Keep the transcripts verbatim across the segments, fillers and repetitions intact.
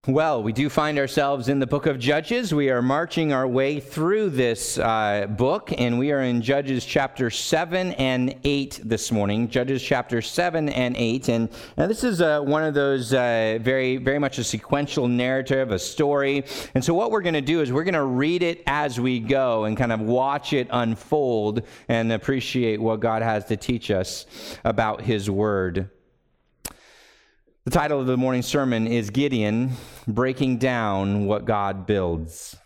Well, we do find ourselves in the book of Judges. We are marching our way through this uh, book, and we are in Judges chapter seven and eight this morning. Judges chapter seven and eight. And now this is uh, one of those uh, very, very much a sequential narrative, a story. And so what we're going to do is we're going to read it as we go and kind of watch it unfold and appreciate what God has to teach us about His Word. The title of the morning sermon is Gideon, Breaking Down What God Builds.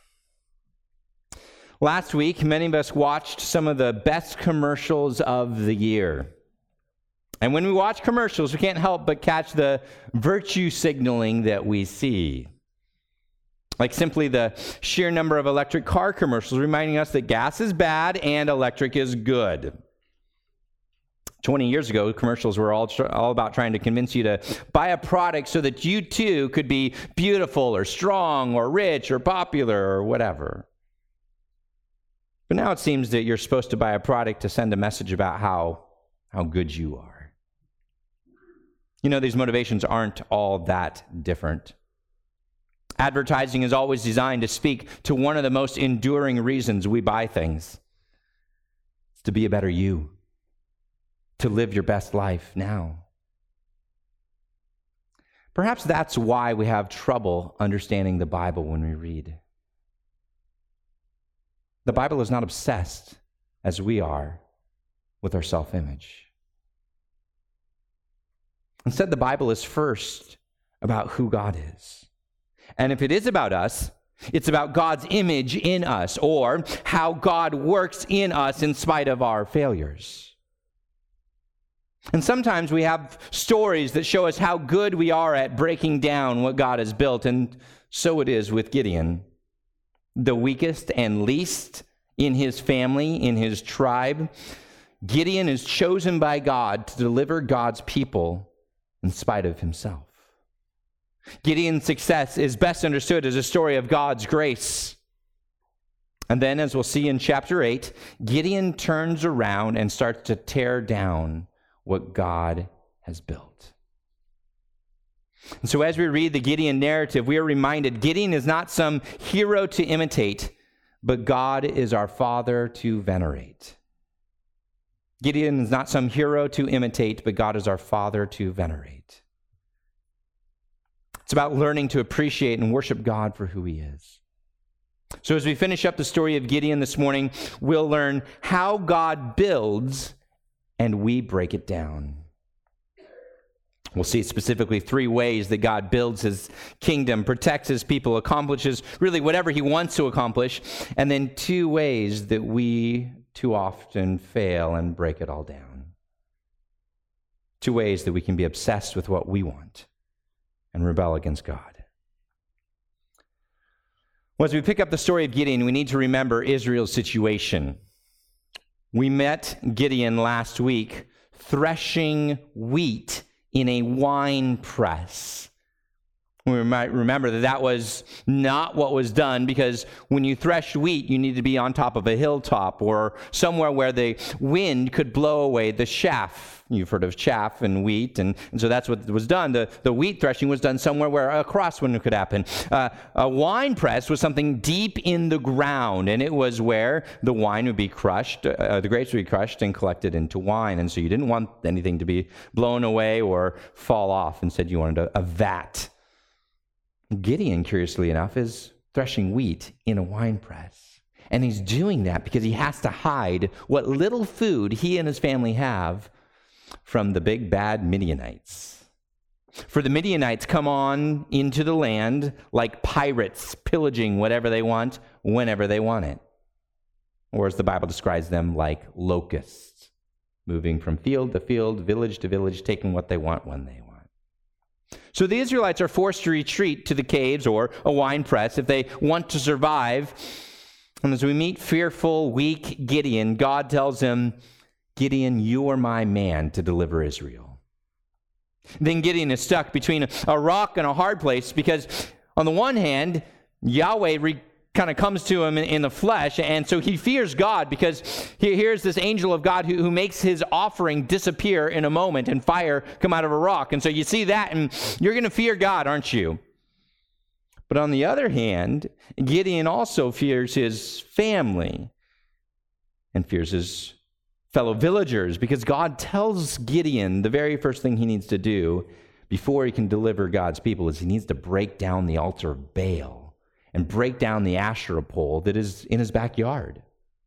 Last week, many of us watched some of the best commercials of the year. And when we watch commercials, we can't help but catch the virtue signaling that we see. Like simply the sheer number of electric car commercials reminding us that gas is bad and electric is good. twenty years ago, commercials were all, tr- all about trying to convince you to buy a product so that you too could be beautiful or strong or rich or popular or whatever. But now it seems that you're supposed to buy a product to send a message about how, how good you are. You know, these motivations aren't all that different. Advertising is always designed to speak to one of the most enduring reasons we buy things. It's to be a better you. To live your best life now. Perhaps that's why we have trouble understanding the Bible when we read. The Bible is not obsessed, as we are, with our self-image. Instead, the Bible is first about who God is. And if it is about us, it's about God's image in us, or how God works in us in spite of our failures. And sometimes we have stories that show us how good we are at breaking down what God has built, and so it is with Gideon. The weakest and least in his family, in his tribe, Gideon is chosen by God to deliver God's people in spite of himself. Gideon's success is best understood as a story of God's grace. And then, as we'll see in chapter eight, Gideon turns around and starts to tear down what God has built. And so as we read the Gideon narrative, we are reminded Gideon is not some hero to imitate, but God is our Father to venerate. Gideon is not some hero to imitate, but God is our Father to venerate. It's about learning to appreciate and worship God for who He is. So as we finish up the story of Gideon this morning, we'll learn how God builds and we break it down. We'll see specifically three ways that God builds His kingdom, protects His people, accomplishes really whatever He wants to accomplish, and then two ways that we too often fail and break it all down. Two ways that we can be obsessed with what we want and rebel against God. Well, as we pick up the story of Gideon, we need to remember Israel's situation. We met Gideon last week threshing wheat in a wine press. We might remember that that was not what was done, because when you threshed wheat, you needed to be on top of a hilltop or somewhere where the wind could blow away the chaff. You've heard of chaff and wheat, and, and so that's what was done. The, the wheat threshing was done somewhere where a crosswind could happen. Uh, a wine press was something deep in the ground, and it was where the wine would be crushed, uh, the grapes would be crushed and collected into wine, and so you didn't want anything to be blown away or fall off. Instead, you wanted a, a vat. Gideon, curiously enough, is threshing wheat in a wine press. And he's doing that because he has to hide what little food he and his family have from the big bad Midianites. For the Midianites come on into the land like pirates, pillaging whatever they want, whenever they want it. Or as the Bible describes them, like locusts, moving from field to field, village to village, taking what they want when they want. So the Israelites are forced to retreat to the caves or a wine press if they want to survive. And as we meet fearful, weak Gideon, God tells him, Gideon, you are my man to deliver Israel. Then Gideon is stuck between a rock and a hard place because on the one hand, Yahweh re- kind of comes to him in, in the flesh, and so he fears God because he here's this angel of God who, who makes his offering disappear in a moment and fire come out of a rock. And so you see that and you're going to fear God, aren't you? But on the other hand, Gideon also fears his family and fears his fellow villagers, because God tells Gideon the very first thing he needs to do before he can deliver God's people is he needs to break down the altar of Baal and break down the Asherah pole that is in his backyard.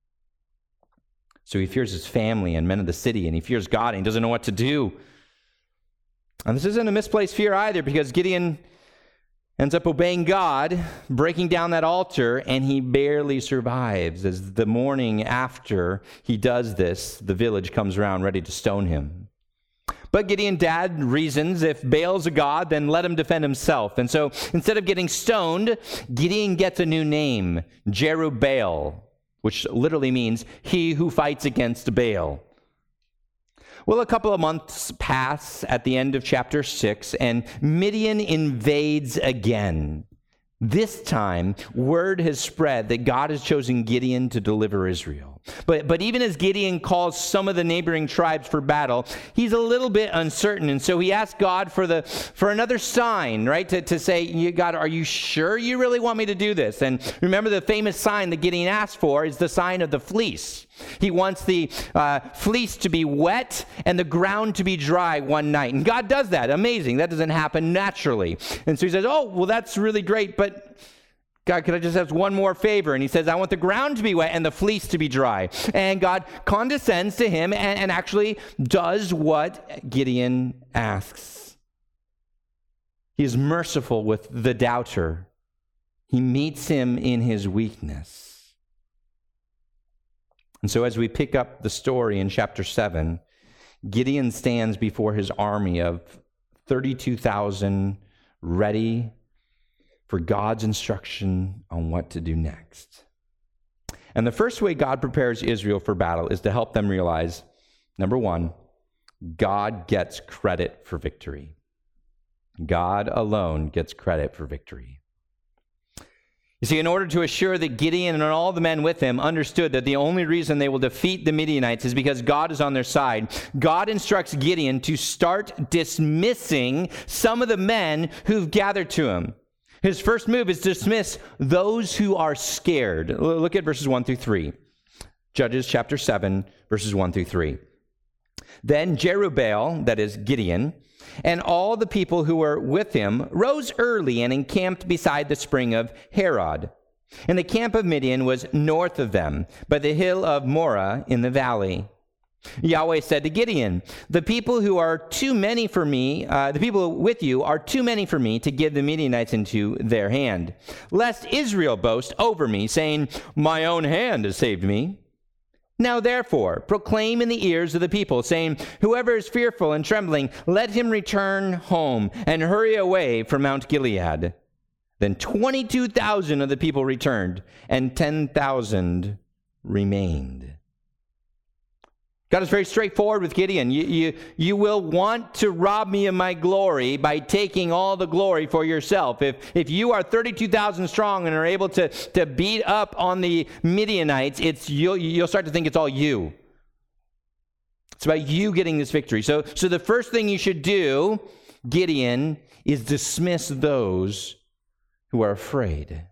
So he fears his family and men of the city, and he fears God, and he doesn't know what to do. And this isn't a misplaced fear either, because Gideon ends up obeying God, breaking down that altar, and he barely survives. As the morning after he does this, the village comes around ready to stone him. But Gideon's dad reasons, if Baal's a god, then let him defend himself. And so instead of getting stoned, Gideon gets a new name, Jerubbaal, which literally means he who fights against Baal. Well, a couple of months pass at the end of chapter six, and Midian invades again. This time, word has spread that God has chosen Gideon to deliver Israel. But, but even as Gideon calls some of the neighboring tribes for battle, he's a little bit uncertain. And so he asks God for the for another sign, right? To, to say, God, are you sure you really want me to do this? And remember, the famous sign that Gideon asked for is the sign of the fleece. He wants the uh, fleece to be wet and the ground to be dry one night. And God does that. Amazing. That doesn't happen naturally. And so he says, oh, well, that's really great, but God, could I just ask one more favor? And he says, I want the ground to be wet and the fleece to be dry. And God condescends to him and, and actually does what Gideon asks. He is merciful with the doubter. He meets him in his weakness. And so as we pick up the story in chapter seven, Gideon stands before his army of thirty-two thousand ready for God's instruction on what to do next. And the first way God prepares Israel for battle is to help them realize, number one, God gets credit for victory. God alone gets credit for victory. You see, in order to assure that Gideon and all the men with him understood that the only reason they will defeat the Midianites is because God is on their side, God instructs Gideon to start dismissing some of the men who've gathered to him. His first move is to dismiss those who are scared. Look at verses one through three. Judges chapter seven, verses one through three. Then Jerubbaal, that is Gideon, and all the people who were with him rose early and encamped beside the spring of Harod. And the camp of Midian was north of them, by the hill of Moreh in the valley. Yahweh said to Gideon, the people who are too many for me, uh, the people with you are too many for me to give the Midianites into their hand, lest Israel boast over me, saying, my own hand has saved me. Now therefore, proclaim in the ears of the people, saying, whoever is fearful and trembling, let him return home and hurry away from Mount Gilead. Then twenty-two thousand of the people returned, and ten thousand remained. God is very straightforward with Gideon. You, you, you will want to rob me of my glory by taking all the glory for yourself. If, if you are thirty-two thousand strong and are able to, to beat up on the Midianites, it's, you'll, you'll start to think it's all you. It's about you getting this victory. So, so the first thing you should do, Gideon, is dismiss those who are afraid.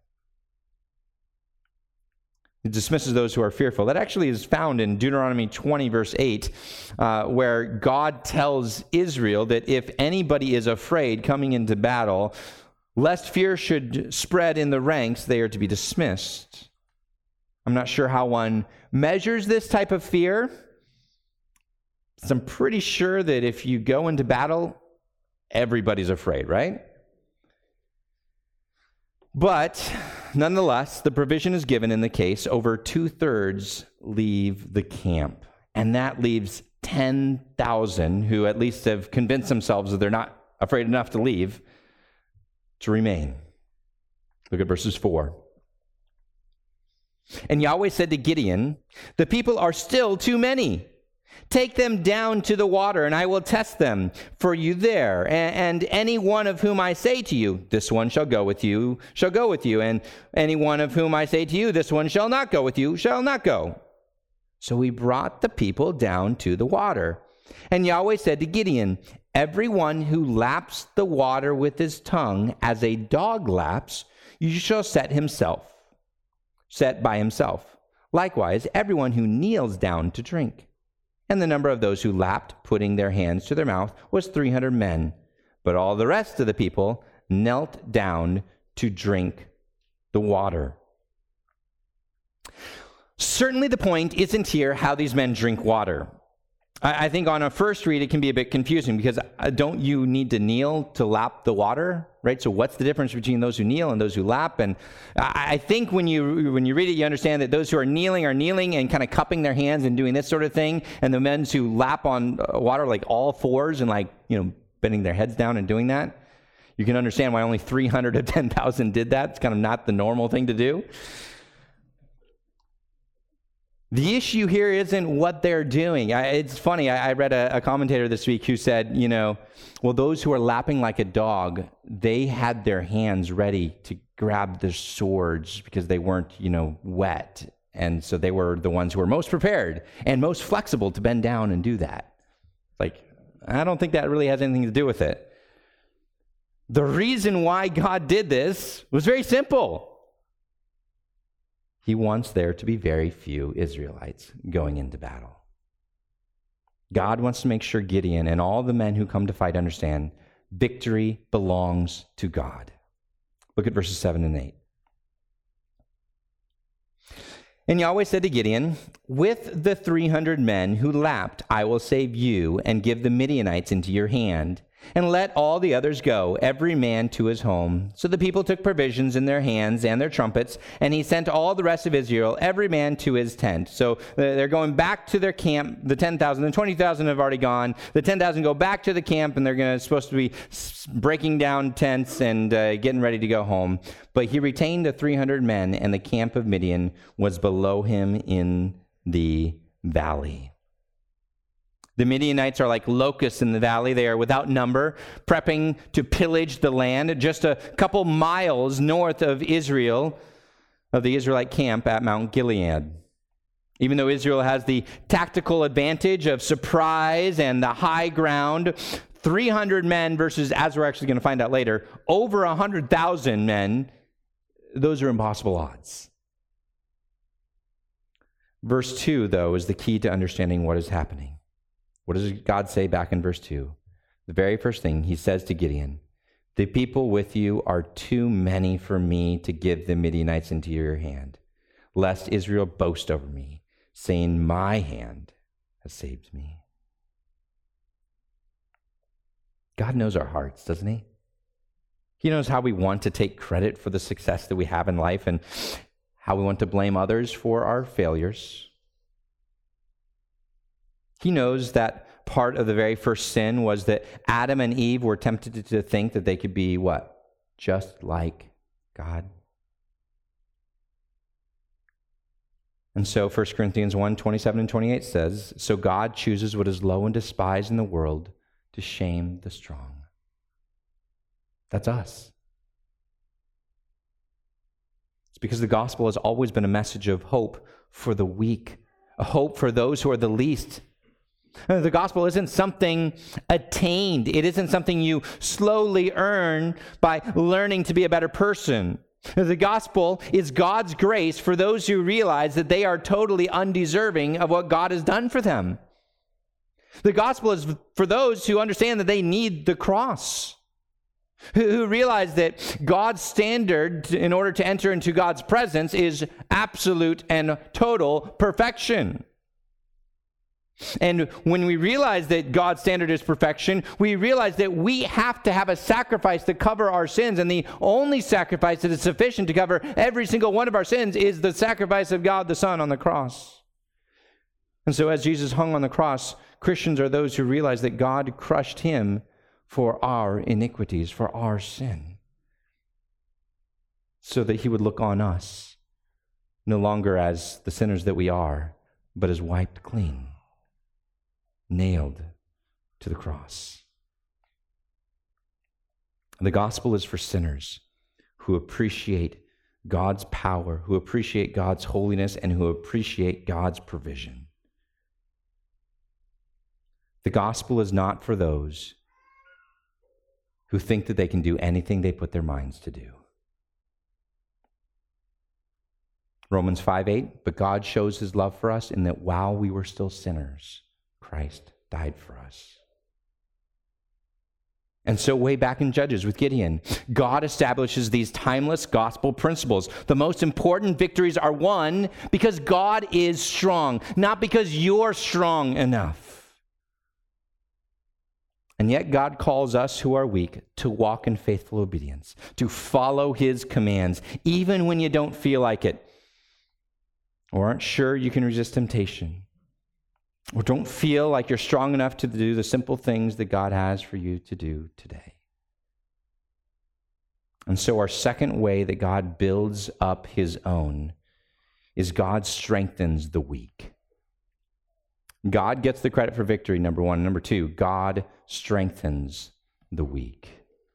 It dismisses those who are fearful. That actually is found in Deuteronomy twenty, verse eight, uh, where God tells Israel that if anybody is afraid coming into battle, lest fear should spread in the ranks, they are to be dismissed. I'm not sure how one measures this type of fear. So I'm pretty sure that if you go into battle, everybody's afraid, right? But nonetheless, the provision is given in the case. Over two-thirds leave the camp. And that leaves ten thousand who at least have convinced themselves that they're not afraid enough to leave, to remain. Look at verses four. And Yahweh said to Gideon, the people are still too many. Take them down to the water, and I will test them for you there. And, and any one of whom I say to you, this one shall go with you, shall go with you. And any one of whom I say to you, this one shall not go with you, shall not go. So he brought the people down to the water. And Yahweh said to Gideon, everyone who laps the water with his tongue as a dog laps, you shall set himself, set by himself. Likewise, everyone who kneels down to drink. And the number of those who lapped, putting their hands to their mouth, was three hundred men. But all the rest of the people knelt down to drink the water. Certainly the point isn't here how these men drink water. I, I think on a first read it can be a bit confusing because uh, don't you need to kneel to lap the water, right? So what's the difference between those who kneel and those who lap? And I, I think when you when you read it, you understand that those who are kneeling are kneeling and kind of cupping their hands and doing this sort of thing, and the men who lap on water like all fours and like, you know, bending their heads down and doing that. You can understand why only three hundred of ten thousand did that. It's kind of not the normal thing to do. The issue here isn't what they're doing. I, it's funny, I, I read a, a commentator this week who said, you know, well, those who are lapping like a dog, they had their hands ready to grab their swords because they weren't, you know, wet. And so they were the ones who were most prepared and most flexible to bend down and do that. Like, I don't think that really has anything to do with it. The reason why God did this was very simple. He wants there to be very few Israelites going into battle. God wants to make sure Gideon and all the men who come to fight understand victory belongs to God. Look at verses seven and eight. And Yahweh said to Gideon, with the three hundred men who lapped, I will save you and give the Midianites into your hand. And let all the others go, every man to his home. So the people took provisions in their hands and their trumpets, and he sent all the rest of Israel, every man to his tent. So they're going back to their camp. The ten thousand, the twenty thousand have already gone. The ten thousand go back to the camp, and they're going to supposed to be breaking down tents and uh, getting ready to go home. But he retained the three hundred men, and the camp of Midian was below him in the valley. The Midianites are like locusts in the valley. They are without number, prepping to pillage the land just a couple miles north of Israel, of the Israelite camp at Mount Gilead. Even though Israel has the tactical advantage of surprise and the high ground, three hundred men versus, as we're actually going to find out later, over one hundred thousand men, those are impossible odds. Verse two, though, is the key to understanding what is happening. What does God say back in verse two? The very first thing he says to Gideon, the people with you are too many for me to give the Midianites into your hand, lest Israel boast over me, saying, my hand has saved me. God knows our hearts, doesn't he? He knows how we want to take credit for the success that we have in life and how we want to blame others for our failures. He knows that part of the very first sin was that Adam and Eve were tempted to think that they could be what? Just like God. And so First Corinthians one, twenty-seven and twenty-eight says, so God chooses what is low and despised in the world to shame the strong. That's us. It's because the gospel has always been a message of hope for the weak, a hope for those who are the least. The gospel isn't something attained. It isn't something you slowly earn by learning to be a better person. The gospel is God's grace for those who realize that they are totally undeserving of what God has done for them. The gospel is for those who understand that they need the cross, who realize that God's standard in order to enter into God's presence is absolute and total perfection. And when we realize that God's standard is perfection, we realize that we have to have a sacrifice to cover our sins. And the only sacrifice that is sufficient to cover every single one of our sins is the sacrifice of God the Son on the cross. And so as Jesus hung on the cross, Christians are those who realize that God crushed him for our iniquities, for our sin, so that he would look on us no longer as the sinners that we are, but as wiped clean, nailed to the cross. The gospel is for sinners who appreciate God's power, who appreciate God's holiness, and who appreciate God's provision. The gospel is not for those who think that they can do anything they put their minds to do. Romans five eight, but God shows his love for us in that while we were still sinners, Christ died for us. And so way back in Judges with Gideon, God establishes these timeless gospel principles. The most important victories are won because God is strong, not because you're strong enough. And yet God calls us who are weak to walk in faithful obedience, to follow his commands, even when you don't feel like it, or aren't sure you can resist temptation, or don't feel like you're strong enough to do the simple things that God has for you to do today. And so our second way that God builds up his own is God strengthens the weak. God gets the credit for victory, number one. Number two, God strengthens the weak.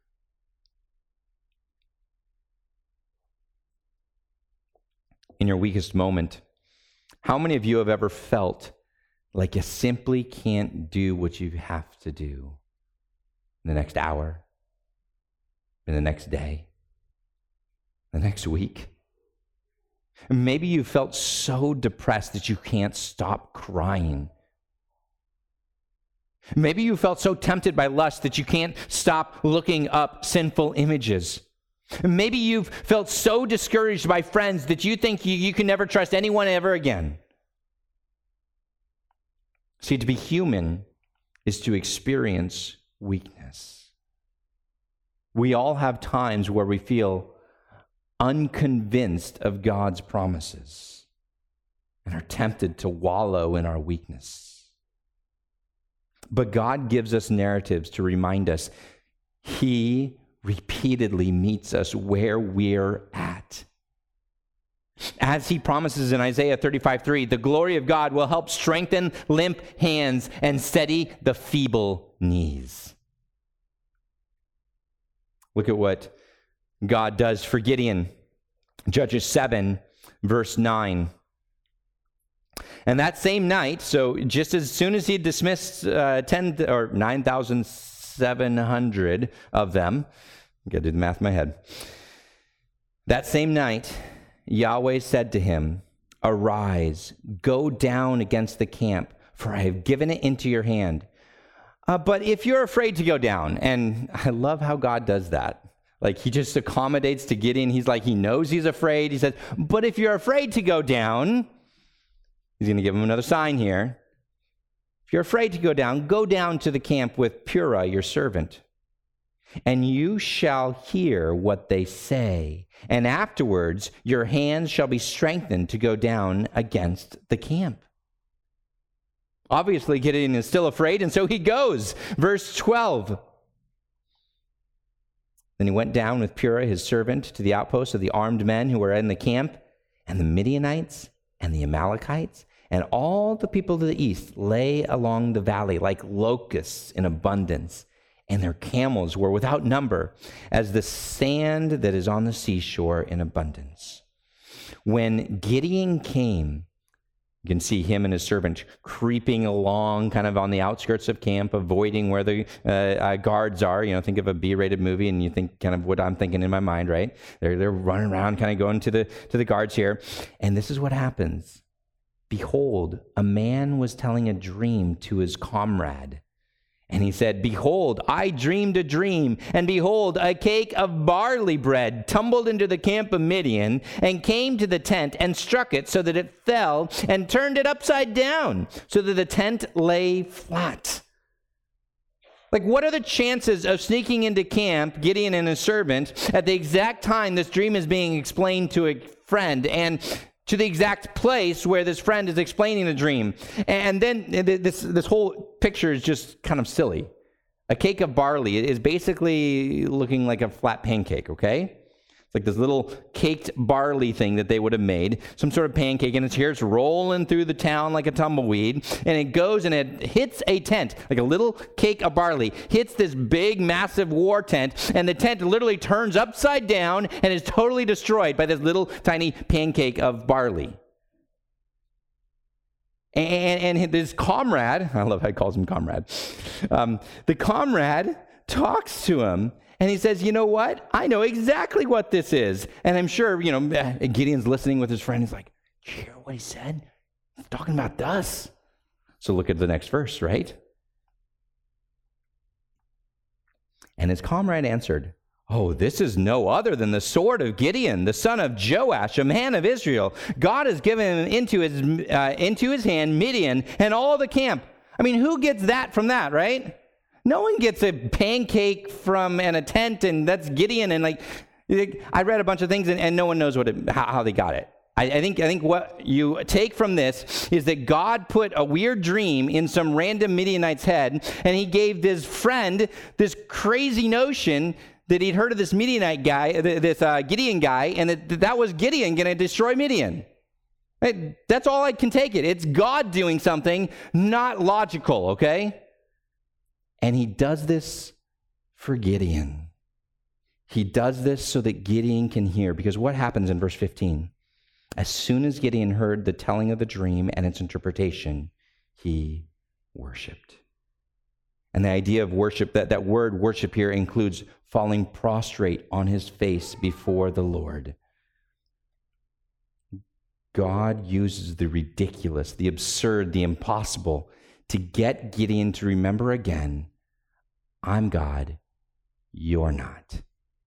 In your weakest moment, how many of you have ever felt like you simply can't do what you have to do in the next hour, in the next day, the next week? Maybe you felt so depressed that you can't stop crying. Maybe you felt so tempted by lust that you can't stop looking up sinful images. Maybe you've felt so discouraged by friends that you think you, you can never trust anyone ever again. See, to be human is to experience weakness. We all have times where we feel unconvinced of God's promises and are tempted to wallow in our weakness. But God gives us narratives to remind us he repeatedly meets us where we're at. As he promises in Isaiah thirty-five three, the glory of God will help strengthen limp hands and steady the feeble knees. Look at what God does for Gideon. Judges seven, verse nine. And that same night, so just as soon as he dismissed uh, ten or nine thousand seven hundred of them, I got to do the math in my head. That same night, Yahweh said to him, "Arise, go down against the camp, for I have given it into your hand. Uh, but if you're afraid to go down," and I love how God does that. Like, he just accommodates to Gideon. He's like, he knows he's afraid. He says, but if you're afraid to go down, he's going to give him another sign here. If you're afraid to go down, go down to the camp with Purah, your servant, and you shall hear what they say. And afterwards, your hands shall be strengthened to go down against the camp. Obviously, Gideon is still afraid, and so he goes. Verse twelve. Then he went down with Purah, his servant, to the outposts of the armed men who were in the camp, and the Midianites and the Amalekites and all the people to the east lay along the valley like locusts in abundance, and their camels were without number, as the sand that is on the seashore in abundance. When Gideon came, you can see him and his servant creeping along kind of on the outskirts of camp, avoiding where the uh, uh, guards are. You know, think of a B-rated movie and you think kind of what I'm thinking in my mind, right? They're, they're running around kind of going to the, to the guards here. And this is what happens. Behold, a man was telling a dream to his comrade. And he said, "Behold, I dreamed a dream, and behold, a cake of barley bread tumbled into the camp of Midian, and came to the tent, and struck it so that it fell, and turned it upside down, so that the tent lay flat." Like, what are the chances of sneaking into camp, Gideon and his servant, at the exact time this dream is being explained to a friend, and to the exact place where this friend is explaining the dream? And then this, this whole picture is just kind of silly. A cake of barley is basically looking like a flat pancake, okay? It's like this little caked barley thing that they would have made, some sort of pancake, and it's here, it's rolling through the town like a tumbleweed, and it goes and it hits a tent, like a little cake of barley, hits this big, massive war tent, and the tent literally turns upside down and is totally destroyed by this little tiny pancake of barley. And, and this comrade, I love how he calls him comrade, um, the comrade talks to him And he says, you know what? I know exactly what this is. And I'm sure, you know, Gideon's listening with his friend. He's like, did you hear what he said? He's talking about us. So look at the next verse, right? And his comrade answered, oh, this is no other than the sword of Gideon, the son of Joash, a man of Israel. God has given him into his, uh, into his hand Midian and all the camp. I mean, who gets that from that, right? No one gets a pancake from and a tent, and that's Gideon. And like, I read a bunch of things, and, and no one knows what it, how, how they got it. I, I think I think what you take from this is that God put a weird dream in some random Midianite's head, and he gave this friend this crazy notion that he'd heard of this Midianite guy, this uh, Gideon guy, and that that was Gideon going to destroy Midian. That's all I can take it. It's God doing something not logical, okay? And he does this for Gideon. He does this so that Gideon can hear. Because what happens in verse fifteen? As soon as Gideon heard the telling of the dream and its interpretation, he worshiped. And the idea of worship, that, that word worship here includes falling prostrate on his face before the Lord. God uses the ridiculous, the absurd, the impossible to get Gideon to remember again, I'm God, you're not.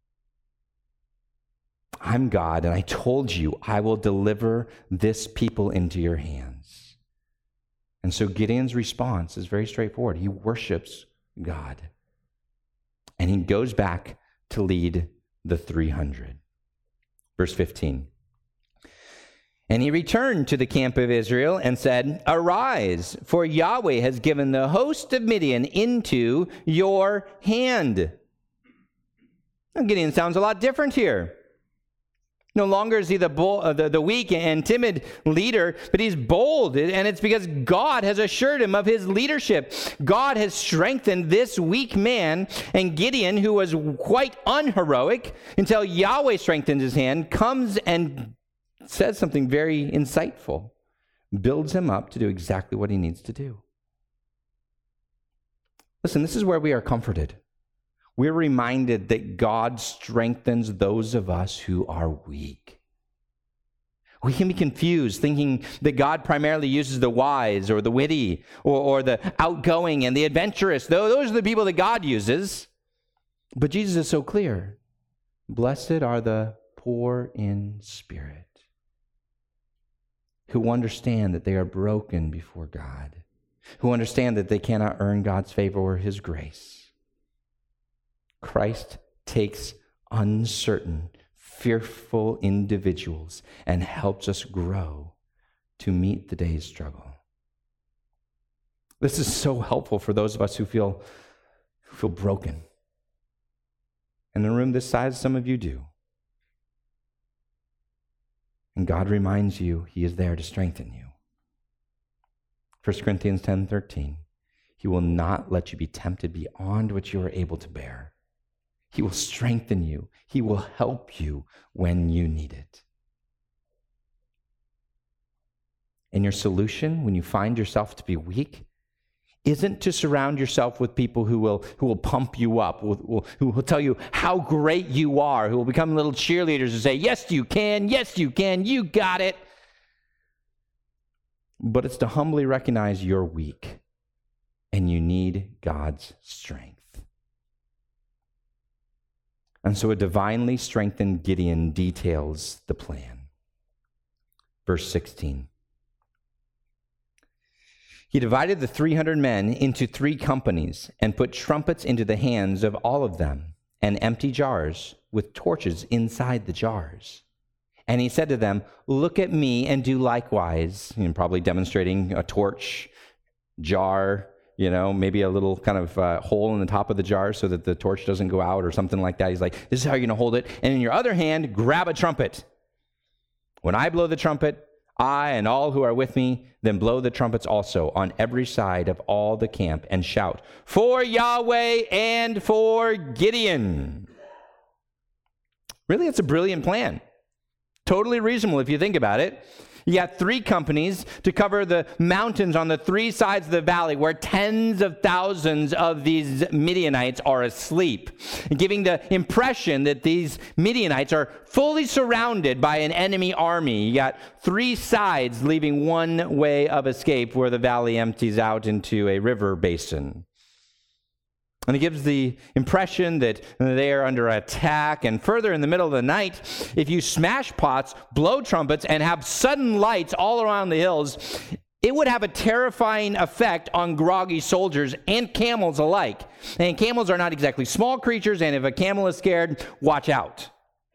I'm God, and I told you I will deliver this people into your hands. And so Gideon's response is very straightforward. He worships God. And he goes back to lead the three hundred. Verse fifteen. And he returned to the camp of Israel and said, arise, for Yahweh has given the host of Midian into your hand. Now, Gideon sounds a lot different here. No longer is he the, bull, uh, the, the weak and timid leader, but he's bold. And it's because God has assured him of his leadership. God has strengthened this weak man. And Gideon, who was quite unheroic until Yahweh strengthens his hand, comes and says something very insightful, builds him up to do exactly what he needs to do. Listen, this is where we are comforted. We're reminded that God strengthens those of us who are weak. We can be confused, thinking that God primarily uses the wise or the witty or, or the outgoing and the adventurous. Those are the people that God uses. But Jesus is so clear. Blessed are the poor in spirit, who understand that they are broken before God, who understand that they cannot earn God's favor or his grace. Christ takes uncertain, fearful individuals and helps us grow to meet the day's struggle. This is so helpful for those of us who feel, who feel broken. In a room this size, some of you do. And God reminds you he is there to strengthen you. First Corinthians ten thirteen. He will not let you be tempted beyond what you are able to bear. He will strengthen you. He will help you when you need it. And your solution, when you find yourself to be weak, isn't to surround yourself with people who will who will pump you up, who will, who will tell you how great you are, who will become little cheerleaders and say, yes, you can, yes, you can, you got it. But it's to humbly recognize you're weak and you need God's strength. And so a divinely strengthened Gideon details the plan. Verse sixteen. He divided the three hundred men into three companies and put trumpets into the hands of all of them and empty jars with torches inside the jars. And he said to them, look at me and do likewise. And probably demonstrating a torch, jar, you know, maybe a little kind of uh, hole in the top of the jar so that the torch doesn't go out or something like that. He's like, this is how you're going to hold it. And in your other hand, grab a trumpet. When I blow the trumpet, I and all who are with me, then blow the trumpets also on every side of all the camp and shout, for Yahweh and for Gideon. Really, it's a brilliant plan. Totally reasonable if you think about it. You got three companies to cover the mountains on the three sides of the valley where tens of thousands of these Midianites are asleep, giving the impression that these Midianites are fully surrounded by an enemy army. You got three sides leaving one way of escape where the valley empties out into a river basin. And it gives the impression that they are under attack. And further, in the middle of the night, if you smash pots, blow trumpets, and have sudden lights all around the hills, it would have a terrifying effect on groggy soldiers and camels alike. And camels are not exactly small creatures, and if a camel is scared, watch out.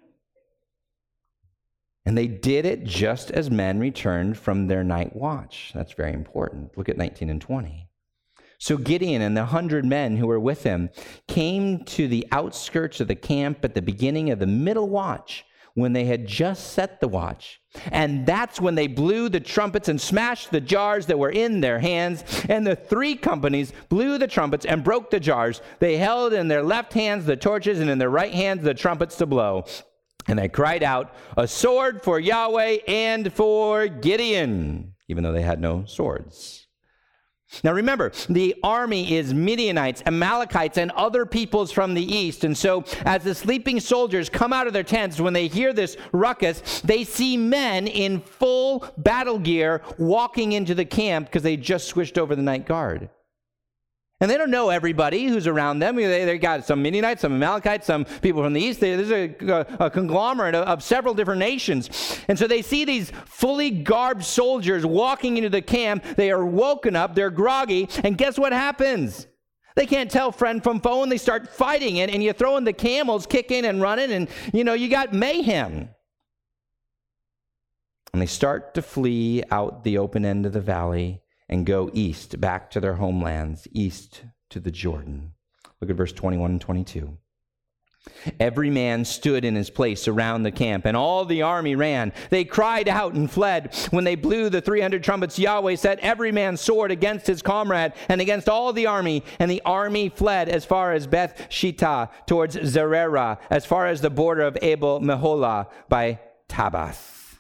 And they did it just as men returned from their night watch. That's very important. Look at nineteen and twenty. So Gideon and the hundred men who were with him came to the outskirts of the camp at the beginning of the middle watch, when they had just set the watch. And that's when they blew the trumpets and smashed the jars that were in their hands. And the three companies blew the trumpets and broke the jars. They held in their left hands the torches and in their right hands the trumpets to blow. And they cried out, "A sword for Yahweh and for Gideon," even though they had no swords. Now remember, the army is Midianites, Amalekites, and other peoples from the east. And so as the sleeping soldiers come out of their tents, when they hear this ruckus, they see men in full battle gear walking into the camp because they just switched over the night guard. And they don't know everybody who's around them. They, they got some Midianites, some Amalekites, some people from the east. They, there's a, a, a conglomerate of, of several different nations. And so they see these fully garbed soldiers walking into the camp. They are woken up. They're groggy. And guess what happens? They can't tell friend from foe, and they start fighting. And, and you throw in the camels kicking and running, and, you know, you got mayhem. And they start to flee out the open end of the valley and go east, back to their homelands, east to the Jordan. Look at verse twenty-one and twenty-two. Every man stood in his place around the camp, and all the army ran. They cried out and fled. When they blew the three hundred trumpets, Yahweh set every man's sword against his comrade and against all the army. And the army fled as far as Beth Shittah, towards Zererah, as far as the border of Abel Meholah by Tabath.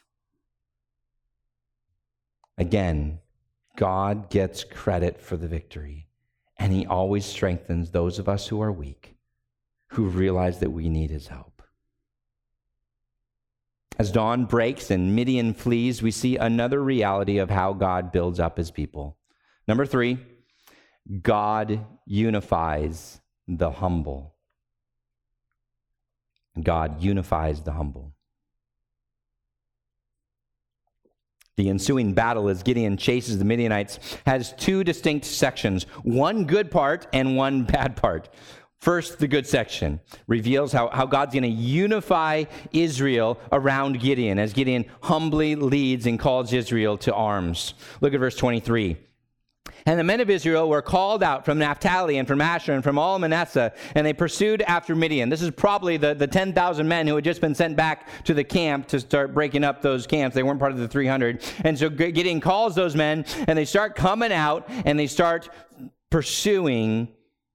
Again, God gets credit for the victory, and he always strengthens those of us who are weak, who realize that we need his help. As dawn breaks and Midian flees, we see another reality of how God builds up his people. Number three, God unifies the humble. God unifies the humble. The ensuing battle as Gideon chases the Midianites has two distinct sections, one good part and one bad part. First, the good section reveals how, how God's going to unify Israel around Gideon as Gideon humbly leads and calls Israel to arms. Look at verse twenty-three. And the men of Israel were called out from Naphtali and from Asher and from all Manasseh, and they pursued after Midian. This is probably the, the ten thousand men who had just been sent back to the camp to start breaking up those camps. They weren't part of the three hundred. And so Gideon calls those men, and they start coming out, and they start pursuing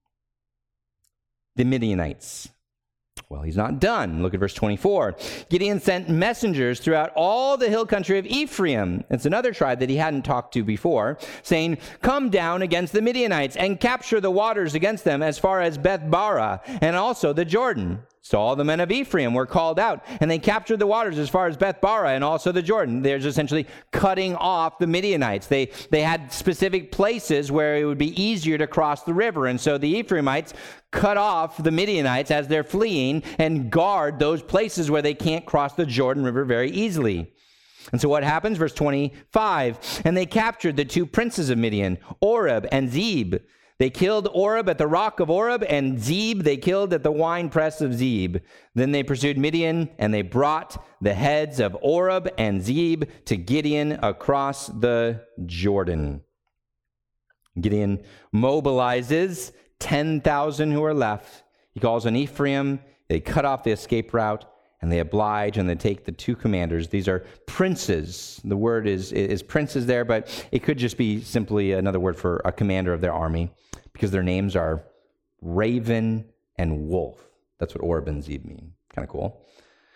the Midianites. Well, he's not done. Look at verse twenty-four. Gideon sent messengers throughout all the hill country of Ephraim. It's another tribe that he hadn't talked to before, saying, "Come down against the Midianites and capture the waters against them as far as Beth-barah and also the Jordan." So all the men of Ephraim were called out, and they captured the waters as far as Beth-barah and also the Jordan. There's essentially cutting off the Midianites. They, they had specific places where it would be easier to cross the river, and so the Ephraimites cut off the Midianites as they're fleeing and guard those places where they can't cross the Jordan River very easily. And so what happens? Verse twenty-five, and they captured the two princes of Midian, Oreb and Zeb. They killed Oreb at the rock of Oreb, and Zeb they killed at the winepress of Zeb. Then they pursued Midian, and they brought the heads of Oreb and Zeb to Gideon across the Jordan. Gideon mobilizes ten thousand who are left. He calls on Ephraim. They cut off the escape route, and they oblige, and they take the two commanders. These are princes. The word is, is princes there, but it could just be simply another word for a commander of their army, because their names are Raven and Wolf. That's what Oreb and Zeb mean. Kind of cool.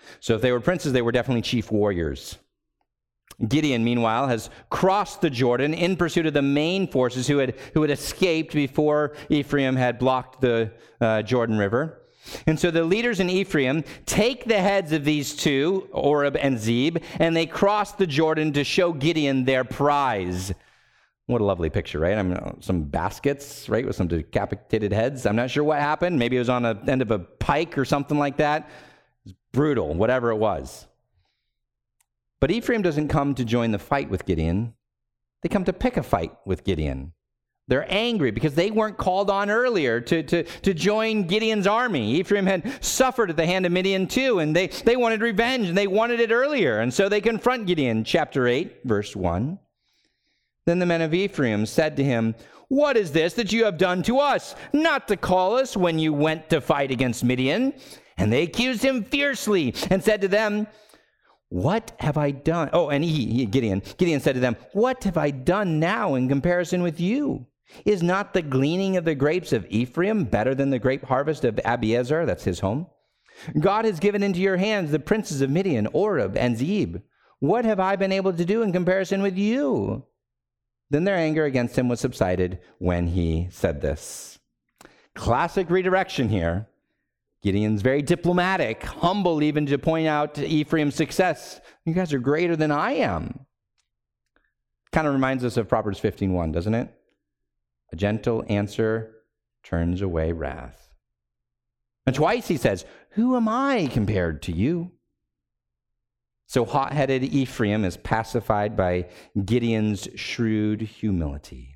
So if they were princes, they were definitely chief warriors. Gideon, meanwhile, has crossed the Jordan in pursuit of the main forces who had, who had escaped before Ephraim had blocked the uh, Jordan River. And so the leaders in Ephraim take the heads of these two, Oreb and Zeb, and they cross the Jordan to show Gideon their prize. What a lovely picture, right? I mean, some baskets, right, with some decapitated heads. I'm not sure what happened. Maybe it was on the end of a pike or something like that. It's brutal, whatever it was. But Ephraim doesn't come to join the fight with Gideon. They come to pick a fight with Gideon. They're angry because they weren't called on earlier to, to, to join Gideon's army. Ephraim had suffered at the hand of Midian too, and they, they wanted revenge, and they wanted it earlier. And so they confront Gideon. Chapter eight, verse one. Then the men of Ephraim said to him, "What is this that you have done to us, not to call us when you went to fight against Midian?" And they accused him fiercely and said to them, "What have I done?" Oh, and he, he, Gideon, Gideon said to them, "What have I done now in comparison with you? Is not the gleaning of the grapes of Ephraim better than the grape harvest of Abiezer?" That's his home. "God has given into your hands the princes of Midian, Oreb and Zeb. What have I been able to do in comparison with you?" Then their anger against him was subsided when he said this. Classic redirection here. Gideon's very diplomatic, humble even to point out to Ephraim's success. You guys are greater than I am. Kind of reminds us of Proverbs fifteen one, doesn't it? A gentle answer turns away wrath. And twice he says, "Who am I compared to you?" So hot-headed Ephraim is pacified by Gideon's shrewd humility.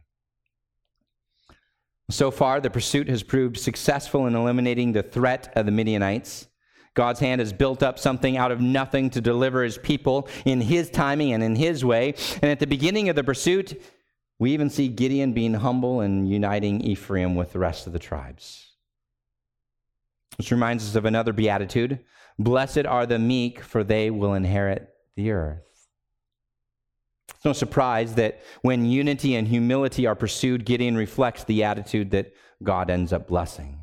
So far, the pursuit has proved successful in eliminating the threat of the Midianites. God's hand has built up something out of nothing to deliver his people in his timing and in his way. And at the beginning of the pursuit, we even see Gideon being humble and uniting Ephraim with the rest of the tribes. This reminds us of another beatitude. Blessed are the meek, for they will inherit the earth. It's no surprise that when unity and humility are pursued, Gideon reflects the attitude that God ends up blessing.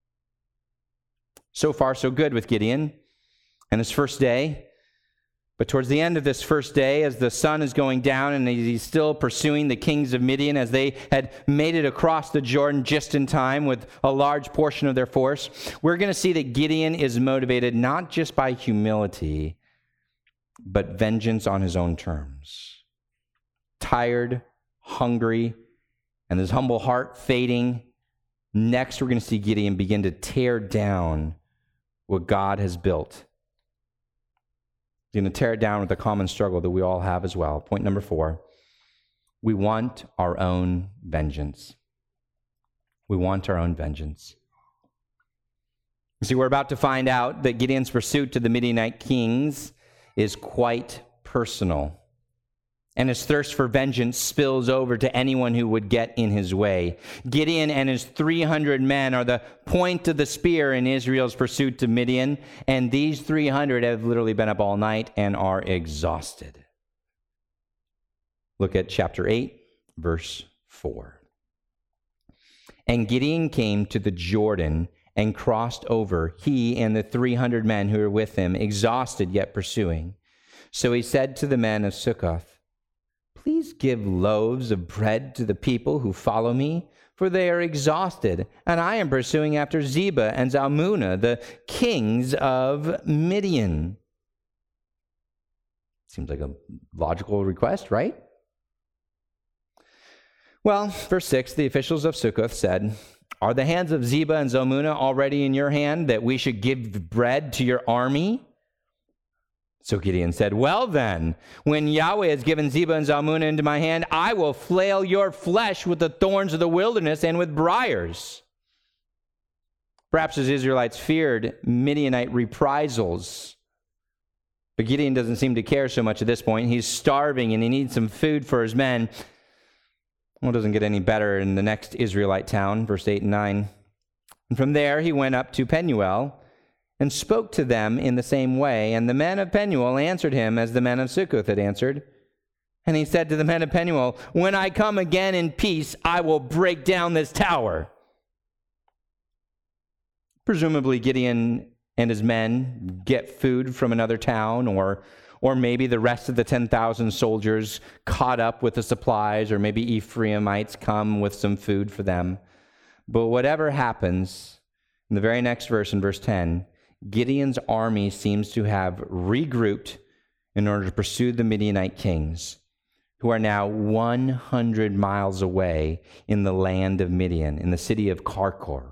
So far, so good with Gideon and his first day. But towards the end of this first day, as the sun is going down and he's still pursuing the kings of Midian as they had made it across the Jordan just in time with a large portion of their force, we're going to see that Gideon is motivated not just by humility, but vengeance on his own terms. Tired, hungry, and his humble heart fading. Next, we're going to see Gideon begin to tear down what God has built. He's going to tear it down with the common struggle that we all have as well. Point number four, we want our own vengeance. We want our own vengeance. You see, we're about to find out that Gideon's pursuit to the Midianite kings is quite personal. And his thirst for vengeance spills over to anyone who would get in his way. Gideon and his three hundred men are the point of the spear in Israel's pursuit to Midian, and these three hundred have literally been up all night and are exhausted. Look at chapter eight, verse four. And Gideon came to the Jordan and crossed over, he and the three hundred men who were with him, exhausted yet pursuing. So he said to the men of Sukkoth, "Please give loaves of bread to the people who follow me, for they are exhausted, and I am pursuing after Zebah and Zalmunna, the kings of Midian." Seems like a logical request, right? Well, verse six, the officials of Sukkoth said, "Are the hands of Zebah and Zalmunna already in your hand, that we should give bread to your army?" So Gideon said, "Well then, when Yahweh has given Zebah and Zalmunna into my hand, I will flail your flesh with the thorns of the wilderness and with briars." Perhaps as Israelites feared Midianite reprisals. But Gideon doesn't seem to care so much at this point. He's starving and he needs some food for his men. Well, it doesn't get any better in the next Israelite town, verse eight and nine. And from there he went up to Penuel and spoke to them in the same way. And the men of Penuel answered him as the men of Sukkoth had answered. And he said to the men of Penuel, "When I come again in peace, I will break down this tower." Presumably Gideon and his men get food from another town, or or maybe the rest of the ten thousand soldiers caught up with the supplies, or maybe Ephraimites come with some food for them. But whatever happens, in the very next verse, in verse ten, Gideon's army seems to have regrouped in order to pursue the Midianite kings, who are now one hundred miles away in the land of Midian, in the city of Karkor.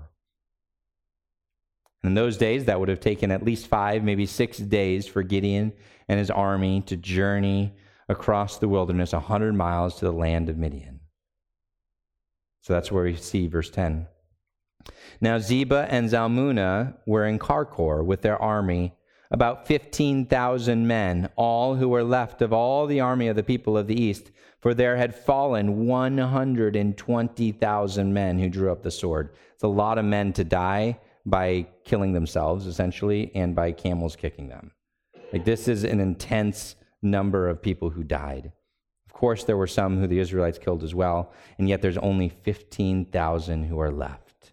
In those days, that would have taken at least five, maybe six days for Gideon and his army to journey across the wilderness one hundred miles to the land of Midian. So that's where we see verse ten. Now Zebah and Zalmunna were in Karkor with their army, about fifteen thousand men, all who were left of all the army of the people of the east, for there had fallen one hundred twenty thousand men who drew up the sword. It's a lot of men to die by killing themselves, essentially, and by camels kicking them. Like, this is an intense number of people who died. Of course, there were some who the Israelites killed as well, and yet there's only fifteen thousand who are left.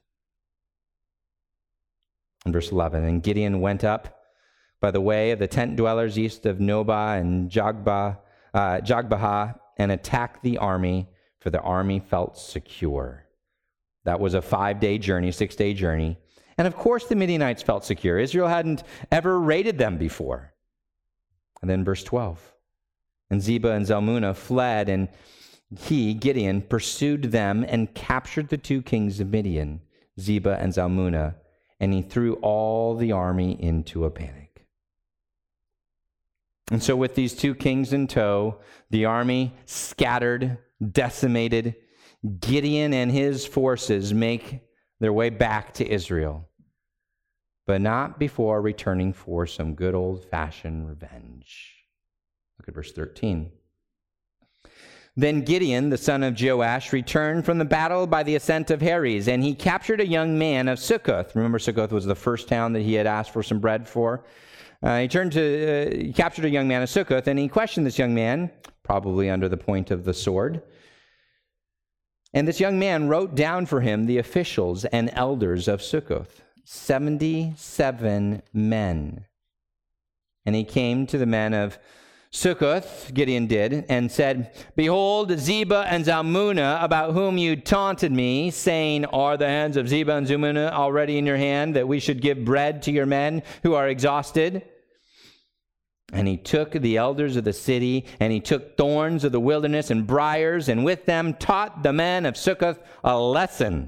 In verse eleven, and Gideon went up by the way of the tent dwellers east of Nobah and Jogbah, uh, Jogbehah, and attacked the army, for the army felt secure. That was a five-day journey, six-day journey. And of course the Midianites felt secure. Israel hadn't ever raided them before. And then verse twelve. And Zebah and Zalmunna fled, and he, Gideon, pursued them and captured the two kings of Midian, Zebah and Zalmunna, and he threw all the army into a panic. And so with these two kings in tow, the army scattered, decimated, Gideon and his forces make their way back to Israel, but not before returning for some good old-fashioned revenge. Look at verse thirteen. Then Gideon, the son of Joash, returned from the battle by the ascent of Heres, and he captured a young man of Succoth. Remember, Succoth was the first town that he had asked for some bread for. Uh, he turned to, uh, he captured a young man of Succoth, and he questioned this young man, probably under the point of the sword. And this young man wrote down for him the officials and elders of Succoth, seventy-seven men. And he came to the men of Succoth, Gideon did, and said, Behold, Zebah and Zalmunna, about whom you taunted me, saying, Are the hands of Zebah and Zalmunna already in your hand, that we should give bread to your men who are exhausted? And he took the elders of the city, and he took thorns of the wilderness and briars, and with them taught the men of Succoth a lesson.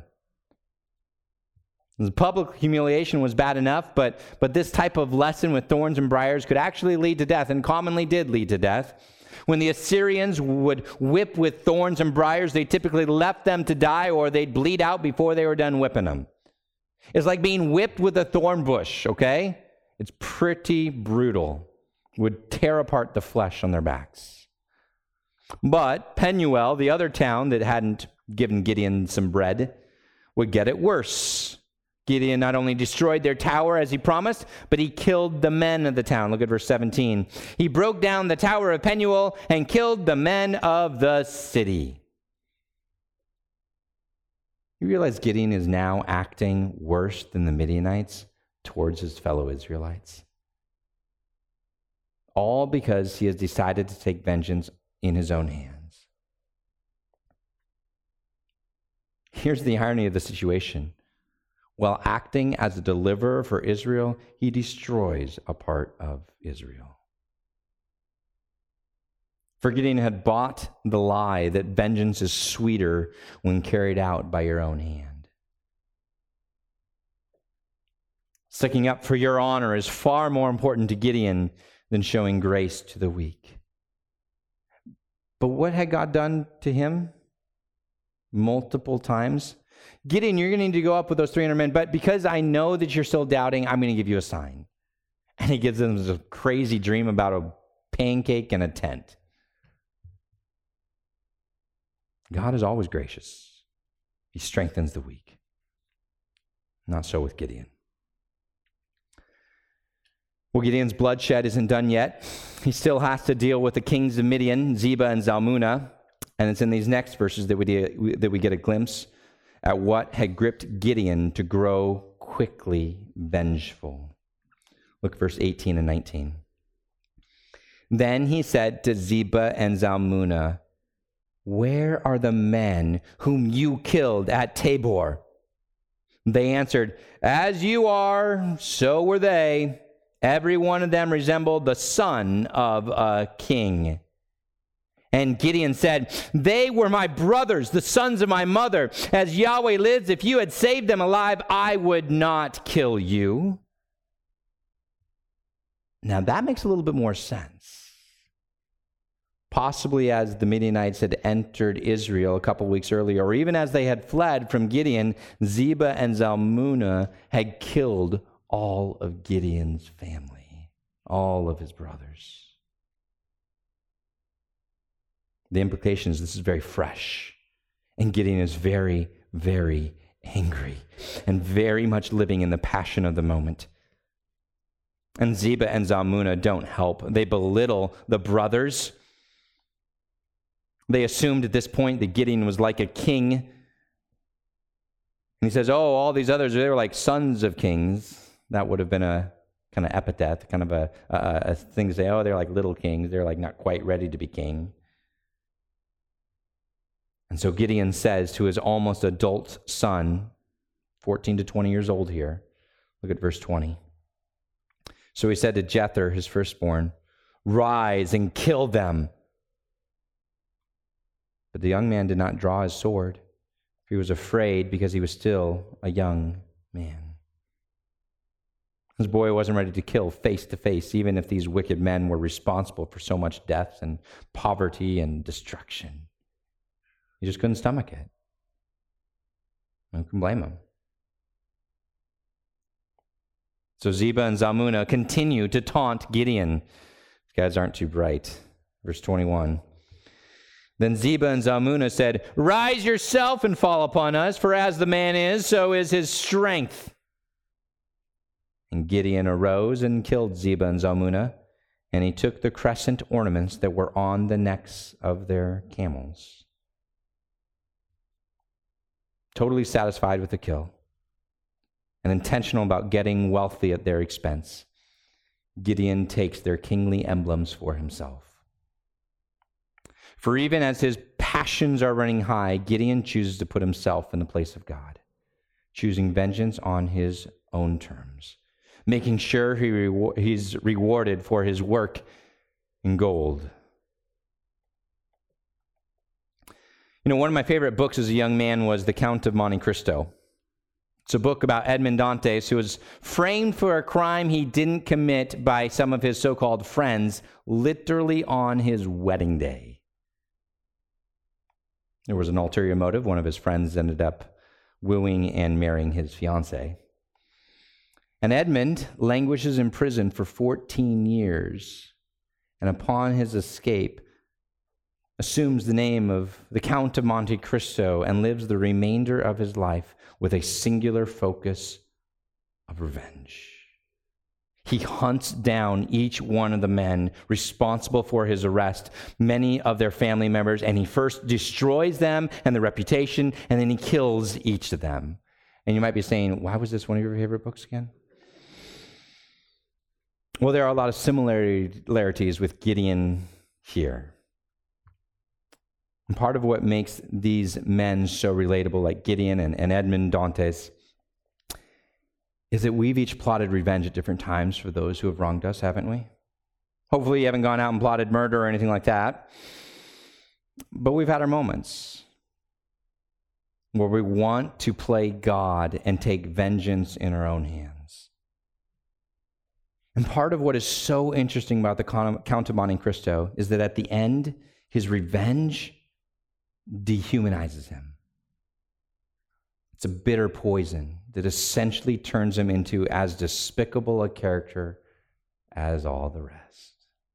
The public humiliation was bad enough, but, but this type of lesson with thorns and briars could actually lead to death, and commonly did lead to death. When the Assyrians would whip with thorns and briars, they typically left them to die, or they'd bleed out before they were done whipping them. It's like being whipped with a thorn bush, okay? It's pretty brutal. Would tear apart the flesh on their backs. But Penuel, the other town that hadn't given Gideon some bread, would get it worse. Gideon not only destroyed their tower as he promised, but he killed the men of the town. Look at verse seventeen. He broke down the tower of Penuel and killed the men of the city. You realize Gideon is now acting worse than the Midianites towards his fellow Israelites? All because he has decided to take vengeance in his own hands. Here's the irony of the situation. While acting as a deliverer for Israel, he destroys a part of Israel. For Gideon had bought the lie that vengeance is sweeter when carried out by your own hand. Sticking up for your honor is far more important to Gideon than showing grace to the weak. But what had God done to him? Multiple times. Gideon, you're going to need to go up with those three hundred men, but because I know that you're still doubting, I'm going to give you a sign. And he gives them this crazy dream about a pancake and a tent. God is always gracious. He strengthens the weak. Not so with Gideon. Well, Gideon's bloodshed isn't done yet. He still has to deal with the kings of Midian, Zebah and Zalmunna, and it's in these next verses that we, de- that we get a glimpse at what had gripped Gideon to grow quickly vengeful. Look, verse eighteen and nineteen. Then he said to Zebah and Zalmunna, where are the men whom you killed at Tabor? They answered, as you are, so were they. Every one of them resembled the son of a king. And Gideon said, they were my brothers, the sons of my mother. As Yahweh lives, if you had saved them alive, I would not kill you. Now that makes a little bit more sense. Possibly as the Midianites had entered Israel a couple weeks earlier, or even as they had fled from Gideon, Zebah and Zalmunna had killed all of Gideon's family, all of his brothers. The implication is this is very fresh, and Gideon is very, very angry and very much living in the passion of the moment. And Zebah and Zalmunna don't help. They belittle the brothers. They assumed at this point that Gideon was like a king. And he says, oh, all these others, they were like sons of kings. That would have been a kind of epithet, kind of a, a, a thing to say, oh, they're like little kings. They're like not quite ready to be king. And so Gideon says to his almost adult son, fourteen to twenty years old here, look at verse twenty. So he said to Jether, his firstborn, rise and kill them. But the young man did not draw his sword, for he was afraid because he was still a young man. This boy wasn't ready to kill face to face, even if these wicked men were responsible for so much death and poverty and destruction. He just couldn't stomach it. Who can blame him? So Zebah and Zalmunna continue to taunt Gideon. These guys aren't too bright. Verse twenty-one. Then Zebah and Zalmunna said, rise yourself and fall upon us, for as the man is, so is his strength. And Gideon arose and killed Zebah and Zalmunna, and he took the crescent ornaments that were on the necks of their camels. Totally satisfied with the kill, and intentional about getting wealthy at their expense, Gideon takes their kingly emblems for himself. For even as his passions are running high, Gideon chooses to put himself in the place of God, choosing vengeance on his own terms, making sure he rewar- he's rewarded for his work in gold. You know, one of my favorite books as a young man was The Count of Monte Cristo. It's a book about Edmond Dantes, who was framed for a crime he didn't commit by some of his so-called friends, literally on his wedding day. There was an ulterior motive. One of his friends ended up wooing and marrying his fiancée. And Edmund languishes in prison for fourteen years, and upon his escape, assumes the name of the Count of Monte Cristo and lives the remainder of his life with a singular focus of revenge. He hunts down each one of the men responsible for his arrest, many of their family members, and he first destroys them and their reputation, and then he kills each of them. And you might be saying, why was this one of your favorite books again? Well, there are a lot of similarities with Gideon here. And part of what makes these men so relatable, like Gideon and, and Edmond Dantes, is that we've each plotted revenge at different times for those who have wronged us, haven't we? Hopefully you haven't gone out and plotted murder or anything like that. But we've had our moments where we want to play God and take vengeance in our own hands. And part of what is so interesting about the Count of Monte Cristo is that at the end, his revenge dehumanizes him. It's a bitter poison that essentially turns him into as despicable a character as all the rest.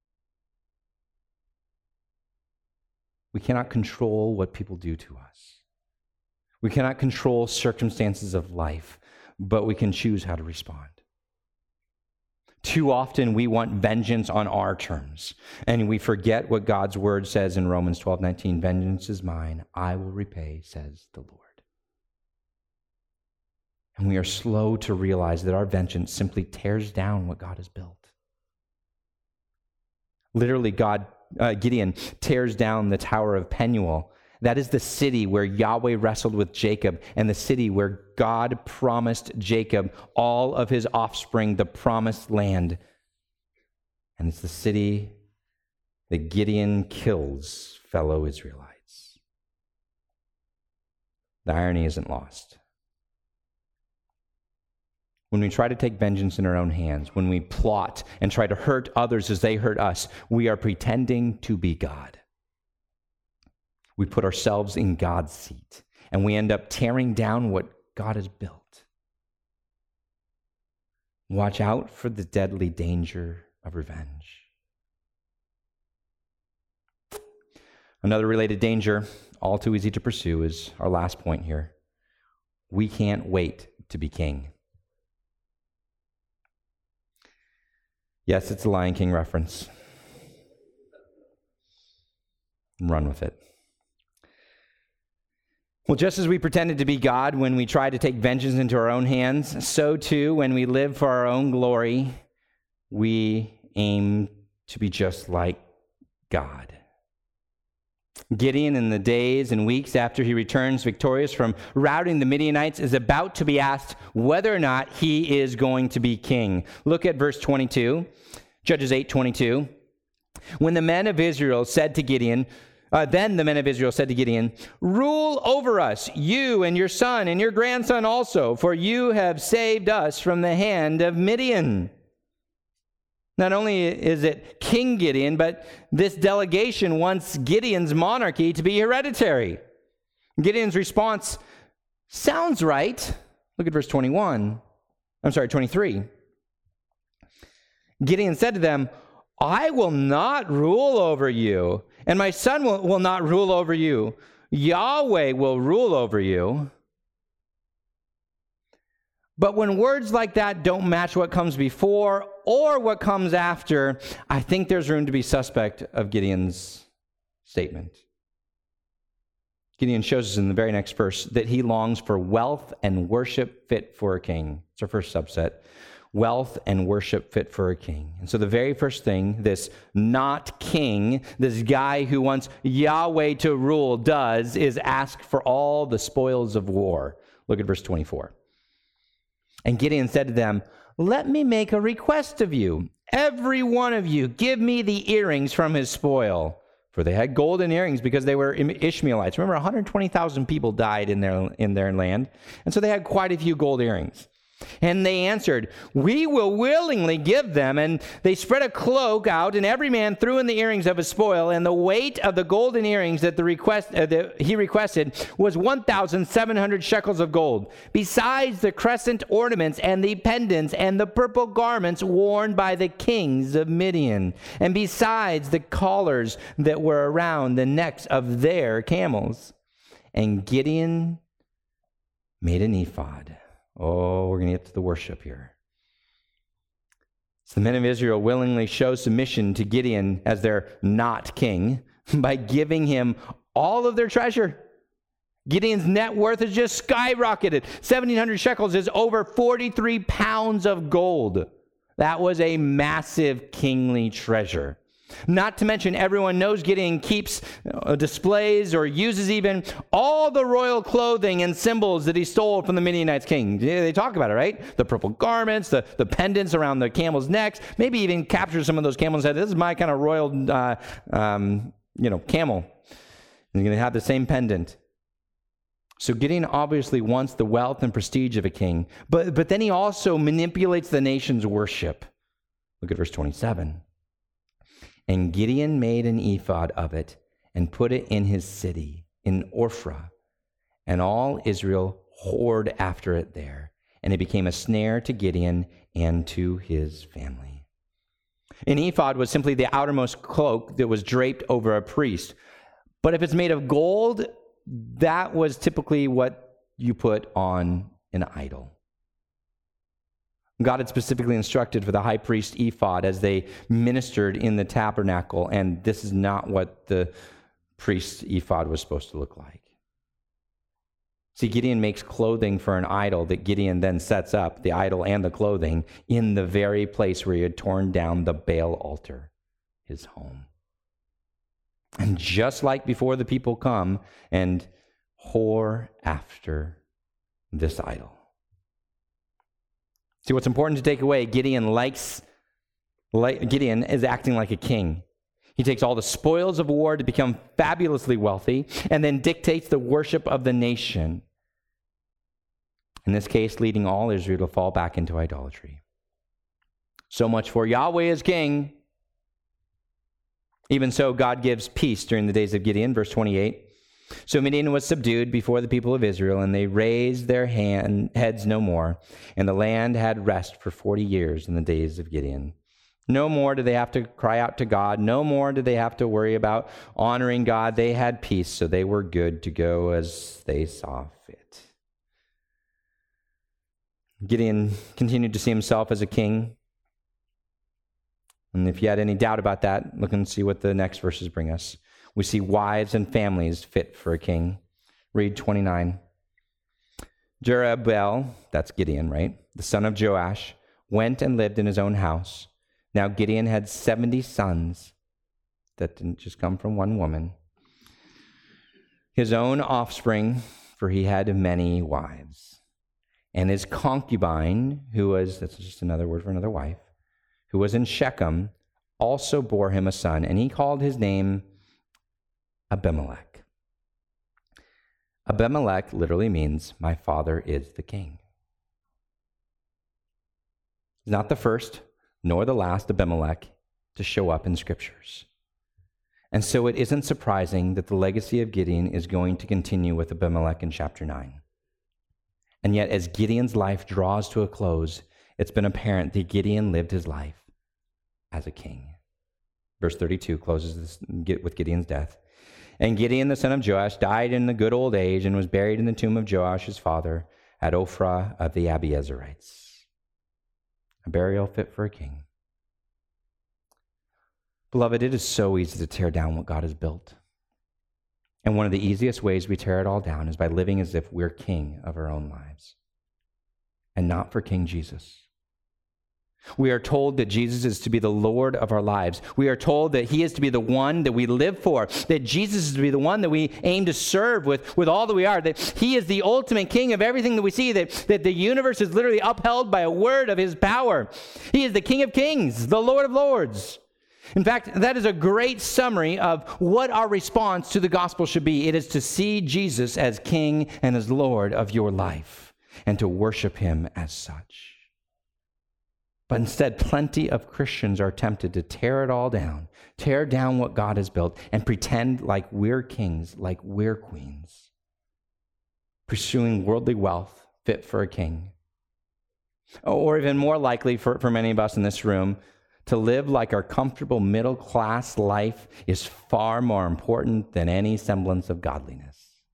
We cannot control what people do to us. We cannot control circumstances of life, but we can choose how to respond. Too often we want vengeance on our terms, and we forget what God's word says in Romans twelve nineteen, vengeance is mine, I will repay, says the Lord. And we are slow to realize that our vengeance simply tears down what God has built. Literally, God, uh, Gideon tears down the Tower of Penuel. That is the city where Yahweh wrestled with Jacob, and the city where God promised Jacob all of his offspring, the promised land. And it's the city that Gideon kills fellow Israelites. The irony isn't lost. When we try to take vengeance in our own hands, when we plot and try to hurt others as they hurt us, we are pretending to be God. We put ourselves in God's seat, and we end up tearing down what God has built. Watch out for the deadly danger of revenge. Another related danger, all too easy to pursue, is our last point here. We can't wait to be king. Yes, it's a Lion King reference. Run with it. Well, just as we pretended to be God when we tried to take vengeance into our own hands, so too, when we live for our own glory, we aim to be just like God. Gideon, in the days and weeks after he returns victorious from routing the Midianites, is about to be asked whether or not he is going to be king. Look at verse twenty-two, Judges eight twenty-two. When the men of Israel said to Gideon, uh, then the men of Israel said to Gideon, "Rule over us, you and your son and your grandson also, for you have saved us from the hand of Midian." Not only is it King Gideon, but this delegation wants Gideon's monarchy to be hereditary. Gideon's response sounds right. Look at verse twenty-one. I'm sorry, twenty-three. Gideon said to them, "I will not rule over you, and my son will, will not rule over you. Yahweh will rule over you." But when words like that don't match what comes before or what comes after, I think there's room to be suspect of Gideon's statement. Gideon shows us in the very next verse that he longs for wealth and worship fit for a king. It's our first subset. Wealth and worship fit for a king. And so the very first thing this not king, this guy who wants Yahweh to rule, does is ask for all the spoils of war. Look at verse twenty-four. And Gideon said to them, "Let me make a request of you. Every one of you give me the earrings from his spoil." For they had golden earrings because they were Ishmaelites. Remember, one hundred twenty thousand people died in their, in their land. And so they had quite a few gold earrings. And they answered, "We will willingly give them." And they spread a cloak out, and every man threw in the earrings of his spoil. And the weight of the golden earrings that the request uh, that he requested was one thousand seven hundred shekels of gold, besides the crescent ornaments and the pendants and the purple garments worn by the kings of Midian, and besides the collars that were around the necks of their camels. And Gideon made an ephod. Oh, we're going to get to the worship here. So the men of Israel willingly show submission to Gideon as their not king by giving him all of their treasure. Gideon's net worth has just skyrocketed. seventeen hundred shekels is over forty-three pounds of gold. That was a massive kingly treasure. Not to mention, everyone knows Gideon keeps, uh, displays, or uses even all the royal clothing and symbols that he stole from the Midianites king. They talk about it, right? The purple garments, the, the pendants around the camels' necks, maybe even capture some of those camels and said, "This is my kind of royal, uh, um, you know, camel." He's going to have the same pendant. So Gideon obviously wants the wealth and prestige of a king, but, but then he also manipulates the nation's worship. Look at verse twenty-seven. And Gideon made an ephod of it and put it in his city, in Ophrah. And all Israel whored after it there. And it became a snare to Gideon and to his family. An ephod was simply the outermost cloak that was draped over a priest. But if it's made of gold, that was typically what you put on an idol. God had specifically instructed for the high priest ephod as they ministered in the tabernacle, and this is not what the priest's ephod was supposed to look like. See, Gideon makes clothing for an idol that Gideon then sets up, the idol and the clothing, in the very place where he had torn down the Baal altar, his home. And just like before, the people come and whore after this idol. See, what's important to take away, Gideon likes, like, Gideon is acting like a king. He takes all the spoils of war to become fabulously wealthy and then dictates the worship of the nation. In this case, leading all Israel to fall back into idolatry. So much for Yahweh is king. Even so, God gives peace during the days of Gideon, verse twenty-eight. So Midian was subdued before the people of Israel, and they raised their hand, heads no more, and the land had rest for forty years in the days of Gideon. No more did they have to cry out to God. No more did they have to worry about honoring God. They had peace, so they were good to go as they saw fit. Gideon continued to see himself as a king. And if you had any doubt about that, look and see what the next verses bring us. We see wives and families fit for a king. Read twenty-nine. Jerubbaal, that's Gideon, right? The son of Joash, went and lived in his own house. Now Gideon had seventy sons. That didn't just come from one woman. His own offspring, for he had many wives. And his concubine, who was, that's just another word for another wife, who was in Shechem, also bore him a son, and he called his name Abimelech. Abimelech literally means, my father is the king. He's not the first, nor the last Abimelech to show up in scriptures. And so it isn't surprising that the legacy of Gideon is going to continue with Abimelech in chapter nine. And yet, as Gideon's life draws to a close, it's been apparent that Gideon lived his life as a king. Verse thirty-two closes this with Gideon's death. And Gideon, the son of Joash, died in the good old age and was buried in the tomb of Joash, his father, at Ophrah of the Abiezerites. A burial fit for a king. Beloved, it is so easy to tear down what God has built. And one of the easiest ways we tear it all down is by living as if we're king of our own lives and not for King Jesus. We are told that Jesus is to be the Lord of our lives. We are told that he is to be the one that we live for, that Jesus is to be the one that we aim to serve with, with all that we are, that he is the ultimate king of everything that we see, that, that the universe is literally upheld by a word of his power. He is the King of kings, the Lord of lords. In fact, that is a great summary of what our response to the gospel should be. It is to see Jesus as King and as Lord of your life and to worship him as such. But instead, plenty of Christians are tempted to tear it all down, tear down what God has built, and pretend like we're kings, like we're queens, pursuing worldly wealth fit for a king. Or even more likely for, for many of us in this room, to live like our comfortable middle-class life is far more important than any semblance of godliness.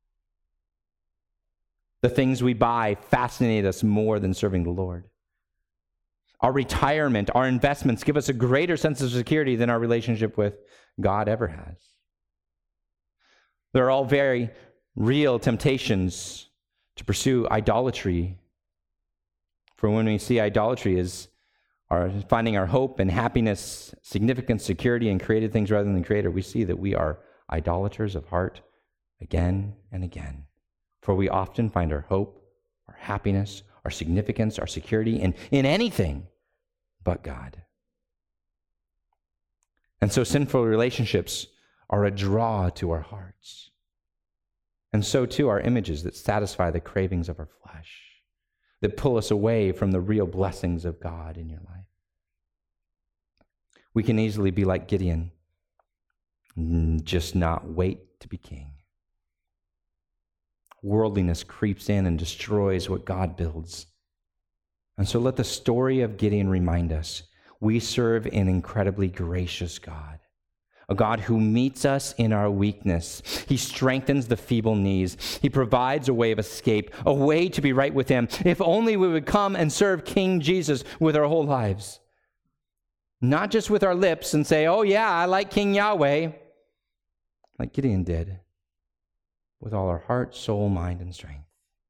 The things we buy fascinate us more than serving the Lord. Our retirement, our investments give us a greater sense of security than our relationship with God ever has. They're all very real temptations to pursue idolatry. For when we see idolatry as our finding our hope and happiness, significance, security in created things rather than the Creator, we see that we are idolaters of heart again and again. For we often find our hope, our happiness, our significance, our security in, in anything but God. And so sinful relationships are a draw to our hearts. And so too are images that satisfy the cravings of our flesh, that pull us away from the real blessings of God in your life. We can easily be like Gideon, just not wait to be king. Worldliness creeps in and destroys what God builds. And so let the story of Gideon remind us, we serve an incredibly gracious God, a God who meets us in our weakness. He strengthens the feeble knees. He provides a way of escape, a way to be right with him. If only we would come and serve King Jesus with our whole lives. Not just with our lips and say, oh yeah, I like King Yahweh, like Gideon did, with all our heart, soul, mind, and strength.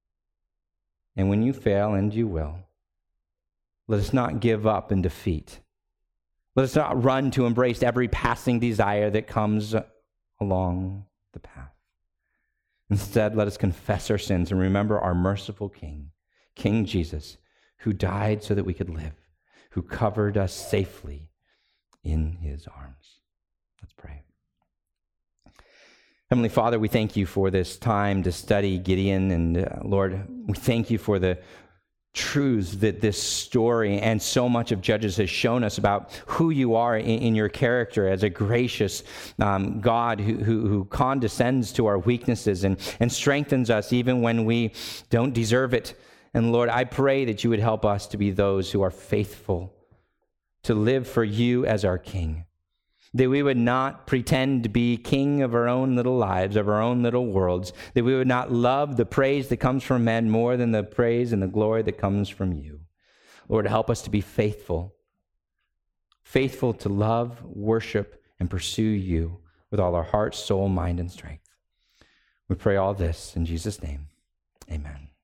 And when you fail, and you will, let us not give up in defeat. Let us not run to embrace every passing desire that comes along the path. Instead, let us confess our sins and remember our merciful King, King Jesus, who died so that we could live, who covered us safely in his arms. Let's pray. Heavenly Father, we thank you for this time to study Gideon. And uh, Lord, we thank you for the truths that this story and so much of Judges has shown us about who you are in, in your character as a gracious um, God who, who, who condescends to our weaknesses and, and strengthens us even when we don't deserve it. And Lord, I pray that you would help us to be those who are faithful, to live for you as our King, that we would not pretend to be king of our own little lives, of our own little worlds, that we would not love the praise that comes from men more than the praise and the glory that comes from you. Lord, help us to be faithful, faithful to love, worship, and pursue you with all our heart, soul, mind, and strength. We pray all this in Jesus' name. Amen.